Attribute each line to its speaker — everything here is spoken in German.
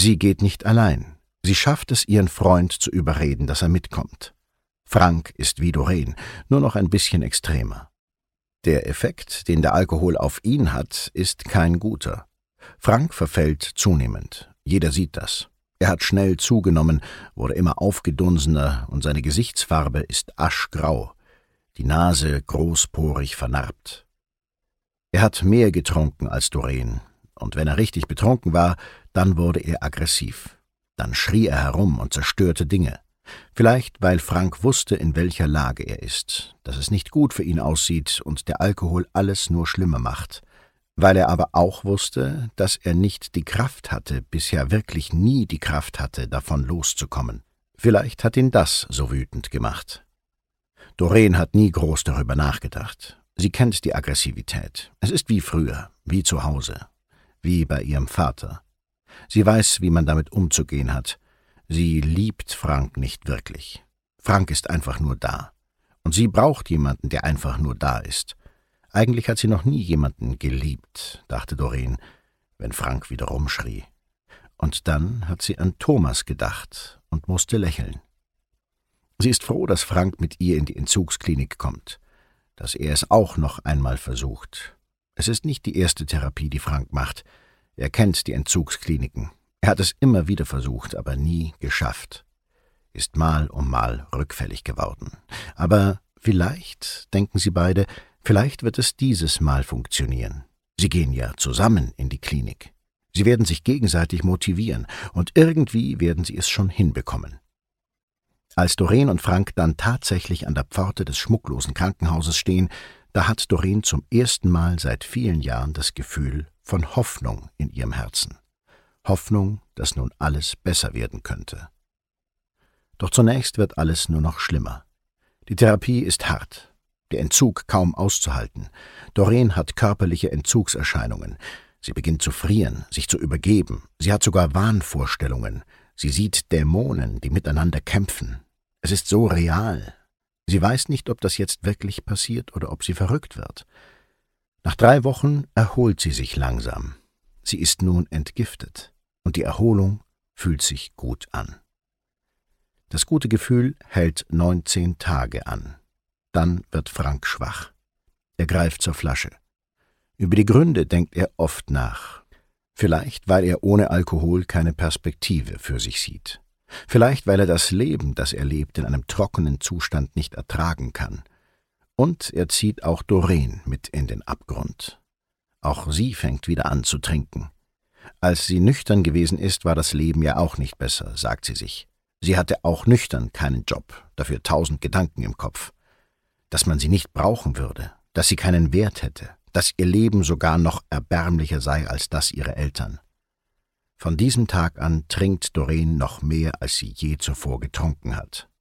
Speaker 1: Sie geht nicht allein. Sie schafft es, ihren Freund zu überreden, dass er mitkommt. Frank ist wie Doreen, nur noch ein bisschen extremer. Der Effekt, den der Alkohol auf ihn hat, ist kein guter. Frank verfällt zunehmend. Jeder sieht das. Er hat schnell zugenommen, wurde immer aufgedunsener und seine Gesichtsfarbe ist aschgrau, die Nase großporig vernarbt. Er hat mehr getrunken als Doreen, und wenn er richtig betrunken war, dann wurde er aggressiv. Dann schrie er herum und zerstörte Dinge. Vielleicht, weil Frank wusste, in welcher Lage er ist, dass es nicht gut für ihn aussieht und der Alkohol alles nur schlimmer macht. Weil er aber auch wusste, dass er nicht die Kraft hatte, bisher wirklich nie die Kraft hatte, davon loszukommen. Vielleicht hat ihn das so wütend gemacht. Doreen hat nie groß darüber nachgedacht. Sie kennt die Aggressivität. Es ist wie früher, wie zu Hause, wie bei ihrem Vater. Sie weiß, wie man damit umzugehen hat. Sie liebt Frank nicht wirklich. Frank ist einfach nur da. Und sie braucht jemanden, der einfach nur da ist. Eigentlich hat sie noch nie jemanden geliebt, dachte Doreen, wenn Frank wieder rumschrie. Und dann hat sie an Thomas gedacht und musste lächeln. Sie ist froh, dass Frank mit ihr in die Entzugsklinik kommt, dass er es auch noch einmal versucht. Es ist nicht die erste Therapie, die Frank macht. Er kennt die Entzugskliniken. Er hat es immer wieder versucht, aber nie geschafft. Ist Mal um Mal rückfällig geworden. Aber vielleicht, denken sie beide, vielleicht wird es dieses Mal funktionieren. Sie gehen ja zusammen in die Klinik. Sie werden sich gegenseitig motivieren und irgendwie werden sie es schon hinbekommen. Als Doreen und Frank dann tatsächlich an der Pforte des schmucklosen Krankenhauses stehen, da hat Doreen zum ersten Mal seit vielen Jahren das Gefühl von Hoffnung in ihrem Herzen. Hoffnung, dass nun alles besser werden könnte. Doch zunächst wird alles nur noch schlimmer. Die Therapie ist hart, der Entzug kaum auszuhalten. Doreen hat körperliche Entzugserscheinungen. Sie beginnt zu frieren, sich zu übergeben. Sie hat sogar Wahnvorstellungen. Sie sieht Dämonen, die miteinander kämpfen. Es ist so real. Sie weiß nicht, ob das jetzt wirklich passiert oder ob sie verrückt wird. Nach 3 Wochen erholt sie sich langsam. Sie ist nun entgiftet und die Erholung fühlt sich gut an. Das gute Gefühl hält 19 Tage an. Dann wird Frank schwach. Er greift zur Flasche. Über die Gründe denkt er oft nach. Vielleicht, weil er ohne Alkohol keine Perspektive für sich sieht. Vielleicht, weil er das Leben, das er lebt, in einem trockenen Zustand nicht ertragen kann. Und er zieht auch Doreen mit in den Abgrund. Auch sie fängt wieder an zu trinken. Als sie nüchtern gewesen ist, war das Leben ja auch nicht besser, sagt sie sich. Sie hatte auch nüchtern keinen Job, dafür 1000 Gedanken im Kopf. Dass man sie nicht brauchen würde, dass sie keinen Wert hätte, dass ihr Leben sogar noch erbärmlicher sei als das ihrer Eltern. Von diesem Tag an trinkt Doreen noch mehr, als sie je zuvor getrunken hat.